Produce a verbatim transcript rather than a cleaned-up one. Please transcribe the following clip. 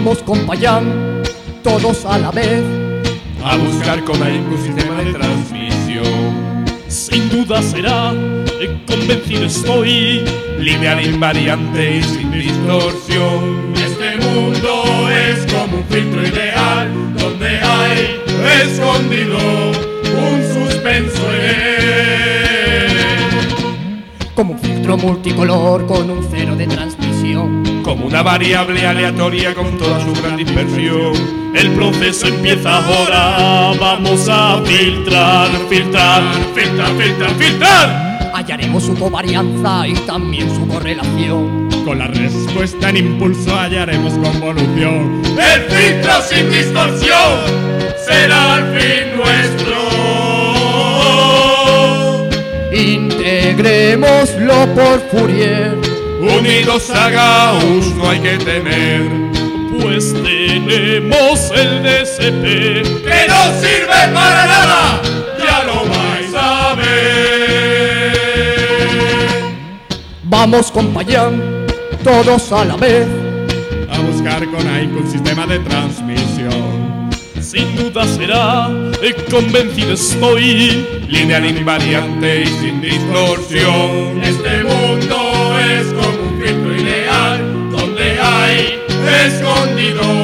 Vamos con Payán, todos a la vez, a buscar con ahí un sistema de transmisión. Sin duda será, convencido estoy, lineal, invariante y sin distorsión. Este mundo es como un filtro ideal, donde hay escondido un suspenso en él. como un filtro multicolor con un cero de transmisión, como una variable aleatoria con toda su gran dispersión. El proceso empieza ahora, vamos a filtrar, filtrar, filtrar, filtrar, filtrar. Hallaremos su covarianza y también su correlación. Con la respuesta en impulso hallaremos convolución. El filtro sin distorsión será al fin nuestro. Integrémoslo por Fourier. Unidos a Gauss no hay que temer, pues tenemos el D S P, que no sirve para nada, ya lo vais a ver. Vamos con Payán, todos a la vez, a buscar con A I C un sistema de transmisión. Sin duda será, convencido estoy, lineal, invariante y sin distorsión. Este mundo es como un filtro ideal, donde hay escondido